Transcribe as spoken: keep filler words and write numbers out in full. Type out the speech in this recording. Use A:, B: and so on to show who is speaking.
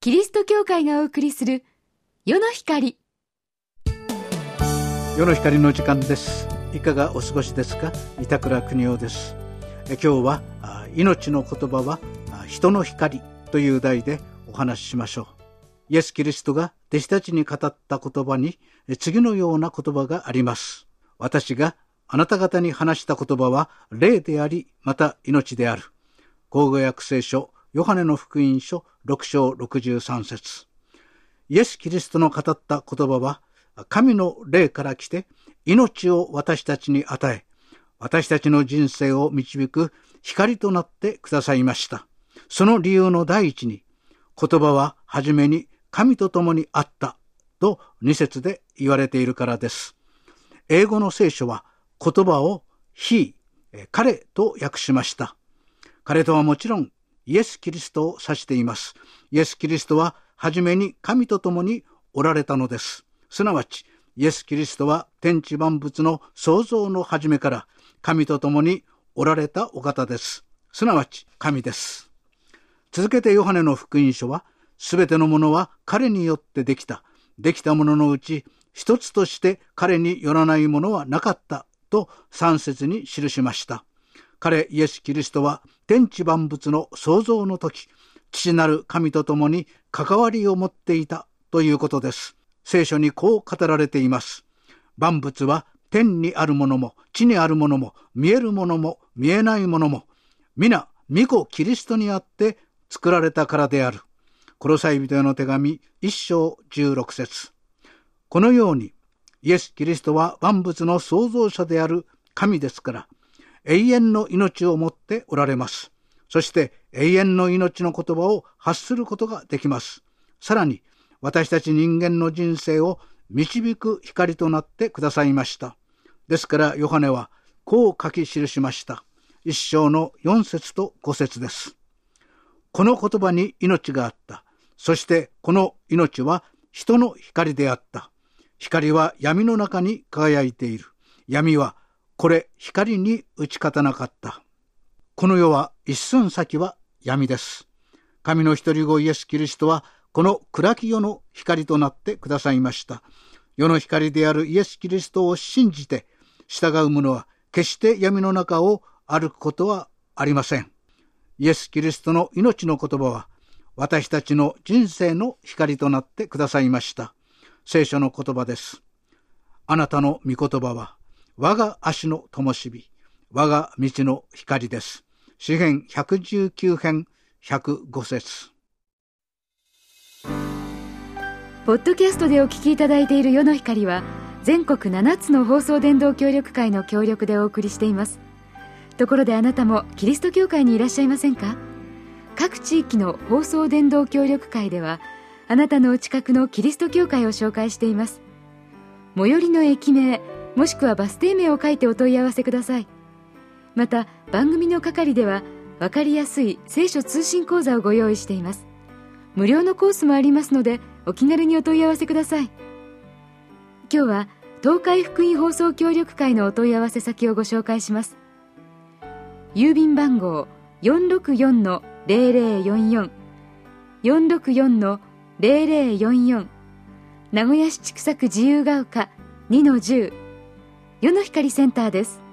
A: キリスト教会がお送りする世の光。
B: 世の光の時間です。いかがお過ごしですか。板倉邦夫です。え今日は命の言葉は人の光という題でお話ししましょう。イエス・キリストが弟子たちに語った言葉に次のような言葉があります。私があなた方に話した言葉は霊であり、また命である。口語訳聖書ヨハネの福音書ろく章ろくじゅうさん節。イエス・キリストの語った言葉は神の霊から来て命を私たちに与え、私たちの人生を導く光となってくださいました。その理由の第一に、言葉ははじめに神と共にあったとに節で言われているからです。英語の聖書は言葉を He、彼と訳しました。彼とはもちろんイエス・キリストを指しています。イエス・キリストははじめに神と共におられたのです。すなわちイエス・キリストは天地万物の創造の初めから神と共におられたお方です。すなわち神です。続けてヨハネの福音書は、すべてのものは彼によってできた。できたもののうち一つとして彼によらないものはなかったとさん節に記しました。彼イエス・キリストは天地万物の創造の時、父なる神と共に関わりを持っていたということです。聖書にこう語られています。万物は天にあるものも地にあるものも見えるものも見えないものも皆御子キリストにあって作られたからである。コロサイ人への手紙いち章じゅうろく節。このようにイエス・キリストは万物の創造者である神ですから、永遠の命を持っておられます。そして永遠の命の言葉を発することができます。さらに私たち人間の人生を導く光となってくださいました。ですからヨハネはこう書き記しました。一章のよん節とご節です。この言葉に命があった。そしてこの命は人の光であった。光は闇の中に輝いている。闇はこれ光に打ち勝たなかった。この世は一寸先は闇です。神の一人子イエス・キリストはこの暗き世の光となってくださいました。世の光であるイエス・キリストを信じて従う者は決して闇の中を歩くことはありません。イエス・キリストの命の言葉は私たちの人生の光となってくださいました。聖書の言葉です。あなたの御言葉は我が足の灯火、我が道の光です。詩編ひゃくじゅうきゅう編ひゃくご節。
A: ポッドキャストでお聞きいただいている世の光は、全国ななつの放送伝道協力会の協力でお送りしています。ところであなたもキリスト教会にいらっしゃいませんか？各地域の放送伝道協力会では、あなたのお近くのキリスト教会を紹介しています。最寄りの駅名もしくはバス停名を書いてお問い合わせください。また番組の係では分かりやすい聖書通信講座をご用意しています。無料のコースもありますので、お気軽にお問い合わせください。今日は東海福音放送協力会のお問い合わせ先をご紹介します。郵便番号 よんろくよんのゼロゼロよんよん よんろくよんのゼロゼロよんよん、名古屋市千種区自由が丘 にのじゅう、世の光センターです。